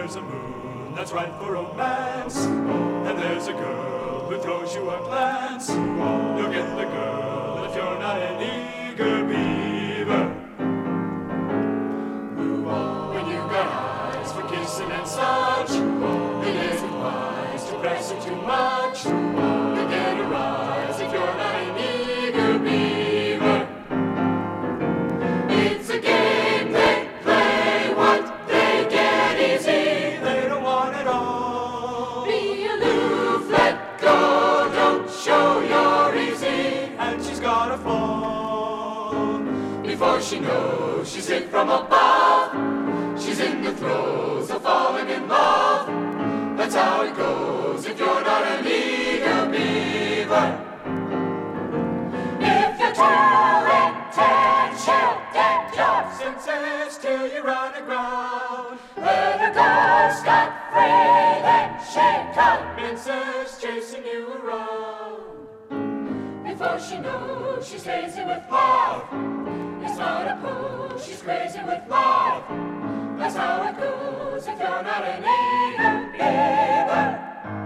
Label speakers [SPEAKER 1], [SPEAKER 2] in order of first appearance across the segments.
[SPEAKER 1] there's a moon that's right for romance, and there's a girl who throws you a glance, you'll get the girl if you're not an eager beaver. When you got eyes for kissing and such, it isn't wise to press it too much. You'll get a rise if you're not an eager beaver. It's a game they play, what they get easy, they don't want it all. Be aloof, let go, don't show you're easy, and she's gonna fall. Before she knows she's hit from above, she's in the throes of falling in love. That's how it goes if you're not an eager beaver. If you're too intense, she'll get your senses till you run aground. Let her go scot-free, then she commences chasing you around. Before she knows she's lazy with love, it's not a pose, she's crazy with love. That's how it goes if you're not an eager beaver.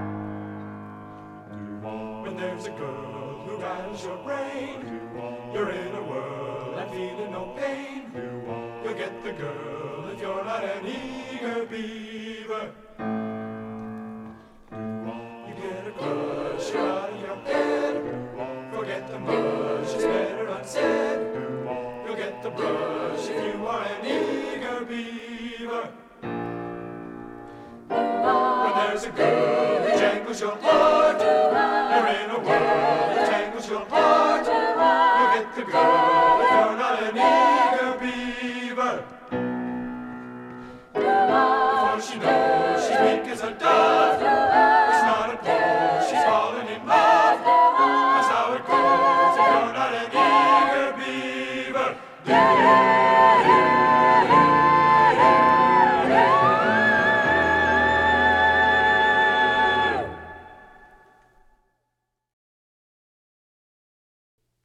[SPEAKER 1] When there's a girl who rattles your brain, you're in a whirl and feeling no pain. You'll get the girl if you're not an eager beaver. You get a crush, you're out of your head. Forget the mush, it's better unsaid. You'll get the brush if you are an eager beaver. When there's a girl who jangles your heart, you're in a whirl that tangles your heart. You'll get the girl if you're not an eager beaver. Before she knows she's weak as a dove,